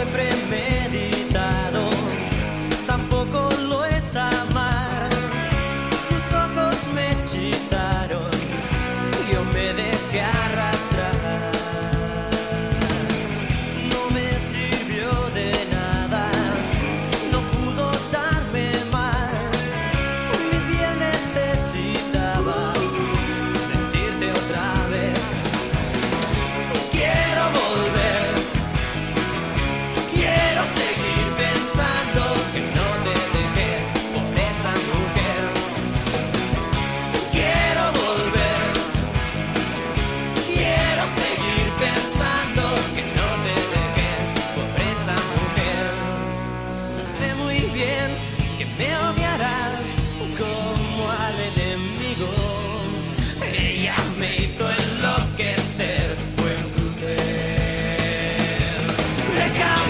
fue premeditado, tampoco lo es amar. Sus ojos me hechizaron, yo me dejé arrastrar. No me sirvió de nada, no pudo darme más. Mi piel necesitaba sentirte otra vez. Quiero volver, quiero seguir pensando que no te dejé por esa mujer. Quiero volver, quiero seguir pensando que no te dejé por esa mujer. Sé muy bien que me odiarás como al enemigo. Ella me hizo enloquecer, fue cruel. Le